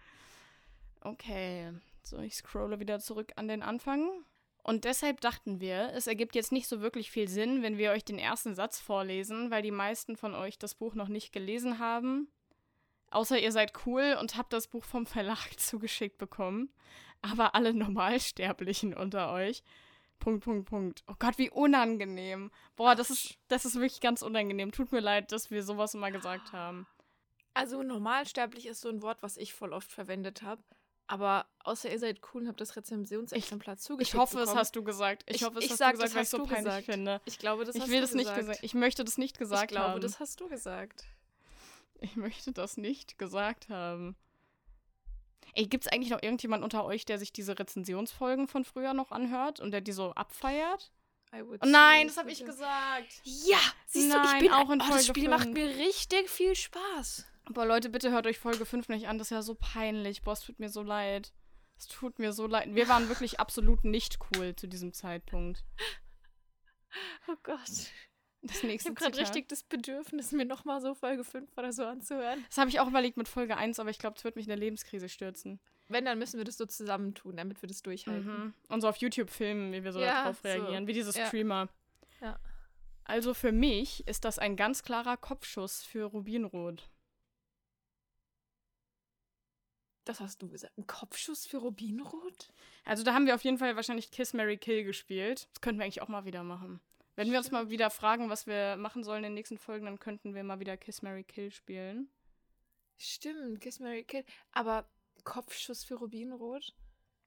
Okay, so ich scrolle wieder zurück an den Anfang. Und deshalb dachten wir, es ergibt jetzt nicht so wirklich viel Sinn, wenn wir euch den ersten Satz vorlesen, weil die meisten von euch das Buch noch nicht gelesen haben. außer ihr seid cool und habt das Buch vom Verlag zugeschickt bekommen. Aber alle Normalsterblichen unter euch. ... Oh Gott, wie unangenehm. Boah, das ist wirklich ganz unangenehm. Tut mir leid, dass wir sowas immer gesagt haben. Also normalsterblich ist so ein Wort, was ich voll oft verwendet habe. Aber außer ihr seid cool und habt das Rezensionsexemplar zugeschickt Ich hoffe, bekommen. es hast du gesagt. Ich hoffe, es hast du gesagt, weil ich es so peinlich finde. Ich glaube, das Ich hast will du das nicht gesagt. gesagt. Ich möchte das nicht gesagt haben. Ich glaube, das hast du gesagt. Ich möchte das nicht gesagt haben. Ey, gibt's eigentlich noch irgendjemand unter euch, der sich diese Rezensionsfolgen von früher noch anhört und der die so abfeiert? Oh nein, das habe ich gesagt. Ja, siehst du, ich bin auch in Folge 5. Das Spiel macht mir richtig viel Spaß. Boah, Leute, bitte hört euch Folge 5 nicht an. Das ist ja so peinlich. Boah, es tut mir so leid. Es tut mir so leid. Wir waren wirklich absolut nicht cool zu diesem Zeitpunkt. Oh Gott. Das nächste ich habe gerade richtig das Bedürfnis, mir nochmal so Folge 5 oder so anzuhören. Das habe ich auch überlegt mit Folge 1, aber ich glaube, es wird mich in eine Lebenskrise stürzen. Wenn, dann müssen wir das so zusammentun, damit wir das durchhalten. Und so auf YouTube filmen, wie wir so darauf reagieren, wie diese Streamer. Ja. Also für mich ist das ein ganz klarer Kopfschuss für Rubinrot. Das hast du gesagt. Ein Kopfschuss für Rubinrot? Also da haben wir auf jeden Fall wahrscheinlich Kiss, Marry, Kill gespielt. Das könnten wir eigentlich auch mal wieder machen. Wenn wir uns mal wieder fragen, was wir machen sollen in den nächsten Folgen, dann könnten wir mal wieder Kiss, Marry, Kill spielen. Stimmt, Kiss, Marry, Kill. Aber Kopfschuss für Rubinrot?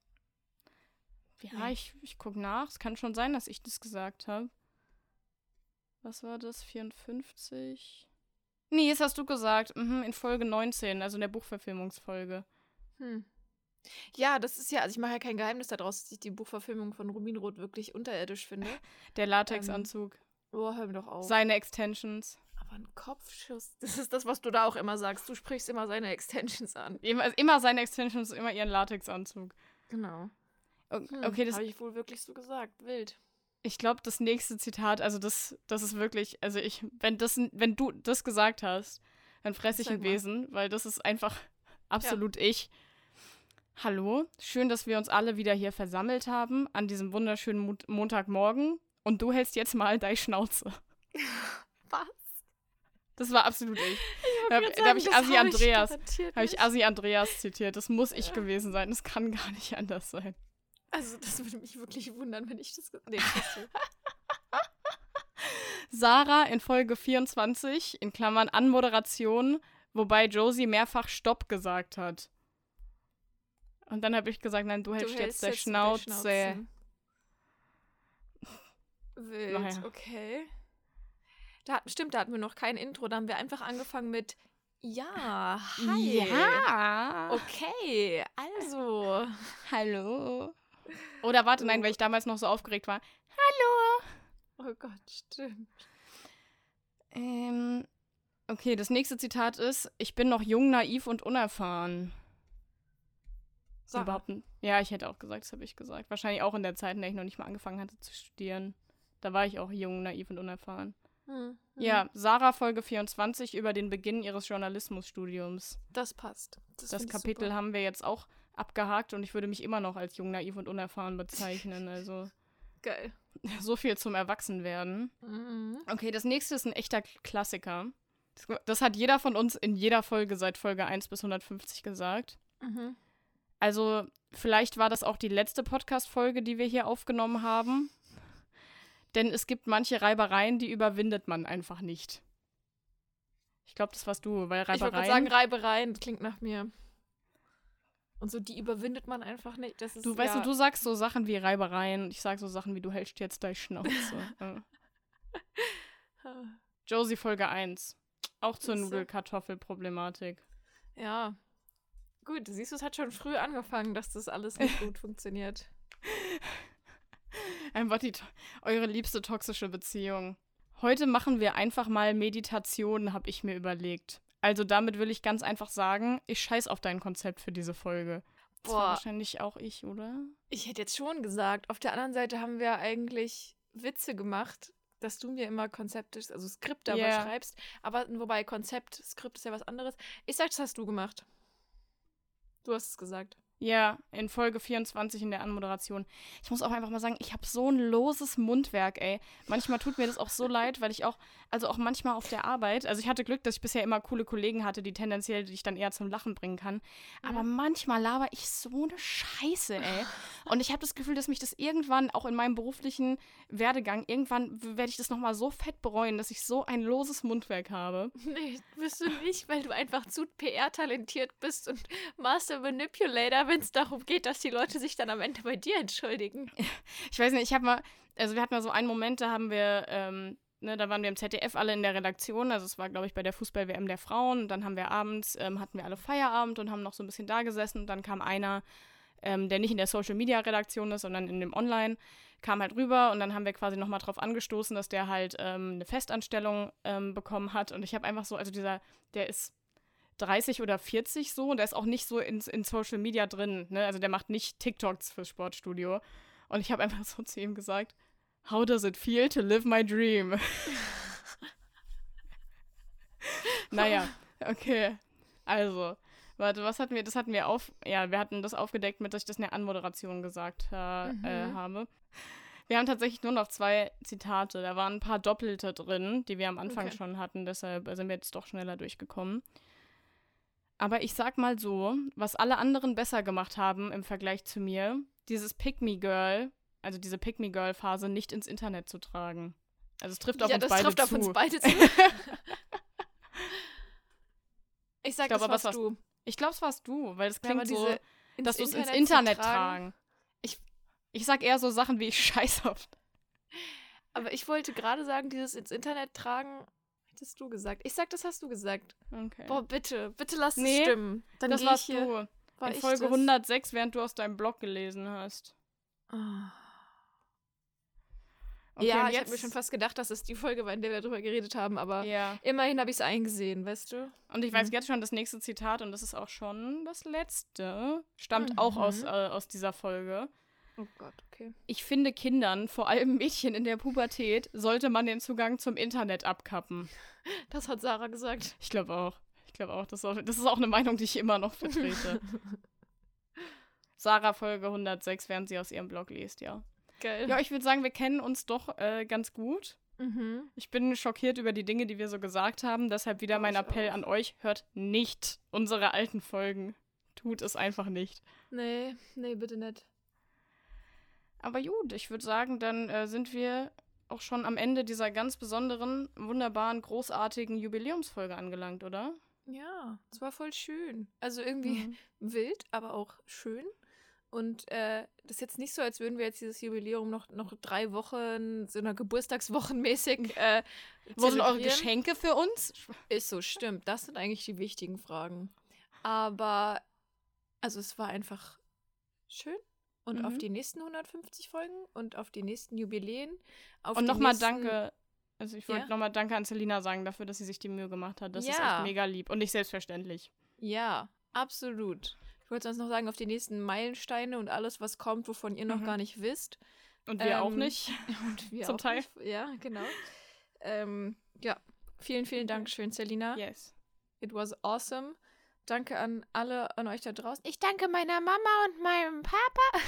Ja, ich gucke nach. Es kann schon sein, dass ich das gesagt habe. Was war das? 54? Nee, das hast du gesagt. In Folge 19, also in der Buchverfilmungsfolge. Ja, das ist ja, also ich mache ja kein Geheimnis daraus, dass ich die Buchverfilmung von Rubinrot wirklich unterirdisch finde. Der Latexanzug. Hör mir doch auf. Seine Extensions. Aber ein Kopfschuss, das ist das, was du da auch immer sagst. Du sprichst immer seine Extensions an. Immer seine Extensions, immer ihren Latexanzug. Genau. Okay, das habe ich wohl wirklich so gesagt. Wild. Ich glaube, das nächste Zitat, also das ist wirklich, also wenn du das gesagt hast, dann fresse ich ein Besen, weil das ist einfach absolut ich. Hallo, schön, dass wir uns alle wieder hier versammelt haben an diesem wunderschönen Montagmorgen und du hältst jetzt mal deine Schnauze. Was? Das war absolut ich. Da habe ich Assi Andreas zitiert. Das muss ich gewesen sein. Das kann gar nicht anders sein. Also das würde mich wirklich wundern, wenn ich das... Nee, Sarah in Folge 24, in Klammern Anmoderation, wobei Josie mehrfach Stopp gesagt hat. Und dann habe ich gesagt, nein, du hältst jetzt der Schnauze. Wild, okay. Da hatten wir noch kein Intro, da haben wir einfach angefangen mit Ja, hi. Ja. Okay, also. Hallo. Oder warte, nein, weil ich damals noch so aufgeregt war. Hallo. Oh Gott, stimmt. Okay, das nächste Zitat ist, ich bin noch jung, naiv und unerfahren. Ja, ich hätte auch gesagt, das habe ich gesagt. Wahrscheinlich auch in der Zeit, in der ich noch nicht mal angefangen hatte zu studieren. Da war ich auch jung, naiv und unerfahren. Ja, Sarah Folge 24 über den Beginn ihres Journalismusstudiums. Das passt. Das Kapitel super. Haben wir jetzt auch abgehakt und ich würde mich immer noch als jung, naiv und unerfahren bezeichnen. Also geil. So viel zum Erwachsenwerden. Okay, das nächste ist ein echter Klassiker. Das hat jeder von uns in jeder Folge seit Folge 1 bis 150 gesagt. Also vielleicht war das auch die letzte Podcast-Folge, die wir hier aufgenommen haben. Denn es gibt manche Reibereien, die überwindet man einfach nicht. Ich glaube, das warst du, weil Reibereien... Ich wollte gerade sagen, Reibereien, das klingt nach mir. Und so, die überwindet man einfach nicht. Das ist, weißt du, du sagst so Sachen wie Reibereien und ich sag so Sachen wie, du hältst jetzt deine Schnauze. Josie Folge 1. Auch zur Nudelkartoffel-Problematik. Ja. Gut, siehst du, es hat schon früh angefangen, dass das alles nicht gut funktioniert. Einfach eure liebste toxische Beziehung. Heute machen wir einfach mal Meditation, habe ich mir überlegt. Also damit will ich ganz einfach sagen, ich scheiß auf dein Konzept für diese Folge. Das war wahrscheinlich auch ich, oder? Ich hätte jetzt schon gesagt, auf der anderen Seite haben wir eigentlich Witze gemacht, dass du mir immer Konzepte, also Skripte schreibst. Aber wobei Skript ist ja was anderes. Ich sag, das hast du gemacht. Du hast es gesagt. Ja, in Folge 24 in der Anmoderation. Ich muss auch einfach mal sagen, ich habe so ein loses Mundwerk, ey. Manchmal tut mir das auch so leid, weil ich auch manchmal auf der Arbeit, also ich hatte Glück, dass ich bisher immer coole Kollegen hatte, die ich dann eher zum Lachen bringen kann. Aber manchmal laber ich so eine Scheiße, ey. Und ich habe das Gefühl, dass mich das irgendwann, auch in meinem beruflichen Werdegang, irgendwann werde ich das nochmal so fett bereuen, dass ich so ein loses Mundwerk habe. Nee, bist du nicht, weil du einfach zu PR-talentiert bist und Master Manipulator, wenn es darum geht, dass die Leute sich dann am Ende bei dir entschuldigen. Ich weiß nicht, wir hatten mal so einen Moment, da haben wir, da waren wir im ZDF alle in der Redaktion, also es war, glaube ich, bei der Fußball-WM der Frauen, und dann haben wir abends, hatten wir alle Feierabend und haben noch so ein bisschen da gesessen, und dann kam einer, der nicht in der Social-Media-Redaktion ist, sondern in dem Online, kam halt rüber, und dann haben wir quasi nochmal drauf angestoßen, dass der halt eine Festanstellung bekommen hat, und ich habe einfach so, also der ist 30 oder 40 so, und der ist auch nicht so in Social Media drin, ne? Also der macht nicht TikToks fürs Sportstudio. Und ich habe einfach so zu ihm gesagt, how does it feel to live my dream? Naja, okay. Also, warte, wir hatten das aufgedeckt, mit dass ich das in der Anmoderation gesagt habe. Wir haben tatsächlich nur noch 2 Zitate. Da waren ein paar Doppelte drin, die wir am Anfang schon hatten, deshalb sind wir jetzt doch schneller durchgekommen. Aber ich sag mal so, was alle anderen besser gemacht haben im Vergleich zu mir, dieses Pick-Me-Girl, also diese Pick-Me-Girl-Phase nicht ins Internet zu tragen. Also es trifft auf uns beide zu. Ja, das trifft auf uns beide zu. Ich sag, das warst du. Ich glaube, es warst du, weil es klingt so, dass du es ins Internet tragen. Ich sag eher so Sachen wie ich scheiß auf. Aber ich wollte gerade sagen, dieses ins Internet tragen, hättest du gesagt. Ich sag, das hast du gesagt. Okay. Boah, bitte lass es stimmen. Dann das warst du. In Folge 106, während du aus deinem Blog gelesen hast. Okay, ja, ich habe mir schon fast gedacht, dass es die Folge war, in der wir darüber geredet haben, aber immerhin habe ich es eingesehen, weißt du? Und ich weiß jetzt schon das nächste Zitat, und das ist auch schon das letzte. Stammt auch aus dieser Folge. Oh Gott, okay. Ich finde, Kindern, vor allem Mädchen in der Pubertät, sollte man den Zugang zum Internet abkappen. Das hat Sarah gesagt. Ich glaube auch. Das ist auch eine Meinung, die ich immer noch vertrete. Sarah Folge 106, während sie aus ihrem Blog liest, ja. Geil. Ja, ich würde sagen, wir kennen uns doch ganz gut. Mhm. Ich bin schockiert über die Dinge, die wir so gesagt haben. Deshalb wieder mein Appell an euch. Hört nicht unsere alten Folgen. Tut es einfach nicht. Nee, bitte nicht. Aber gut, ich würde sagen, dann sind wir auch schon am Ende dieser ganz besonderen, wunderbaren, großartigen Jubiläumsfolge angelangt, oder? Ja, es war voll schön. Also irgendwie wild, aber auch schön. Und das ist jetzt nicht so, als würden wir jetzt dieses Jubiläum noch 3 Wochen, so einer Geburtstagswochenmäßig Wo sind eure Geschenke für uns? Ist so, stimmt. Das sind eigentlich die wichtigen Fragen. Aber, also es war einfach schön. Und auf die nächsten 150 Folgen und auf die nächsten Jubiläen. Und nochmal danke. Also ich wollte nochmal Danke an Selina sagen dafür, dass sie sich die Mühe gemacht hat. Das ist echt mega lieb und nicht selbstverständlich. Ja, absolut. Ich wollte sonst noch sagen, auf die nächsten Meilensteine und alles, was kommt, wovon ihr noch gar nicht wisst. Und wir auch nicht. Und wir zum auch Teil. Nicht. Ja, genau. Vielen Dank schön, Selina. Yes. It was awesome. Danke an alle, an euch da draußen. Ich danke meiner Mama und meinem Papa.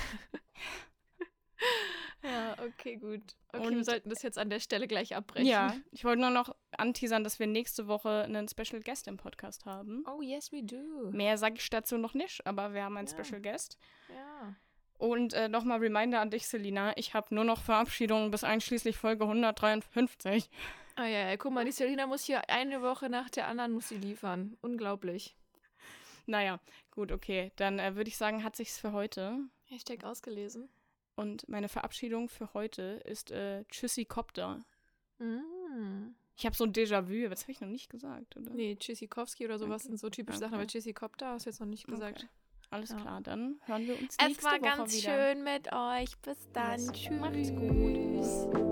Ja, okay, gut. Okay, und wir sollten das jetzt an der Stelle gleich abbrechen. Ja, ich wollte nur noch anteasern, dass wir nächste Woche einen Special Guest im Podcast haben. Oh, yes, we do. Mehr sage ich dazu noch nicht, aber wir haben einen Special Guest. Ja. Und nochmal Reminder an dich, Selina. Ich habe nur noch Verabschiedungen bis einschließlich Folge 153. Ah ja, guck mal, die Selina muss hier eine Woche nach der anderen muss sie liefern. Unglaublich. Naja, gut, okay. Dann würde ich sagen, hat sich's für heute. Hashtag ausgelesen. Und meine Verabschiedung für heute ist Tschüssikopter. Ich habe so ein Déjà-vu, aber das habe ich noch nicht gesagt, oder? Nee, Tschüssikowski oder sowas sind so typische Sachen, aber Tschüssikopter hast du jetzt noch nicht gesagt. Okay. Alles klar, dann hören wir uns nächste Woche wieder. Es war ganz schön mit euch. Bis dann. Tschüss. Macht's gut.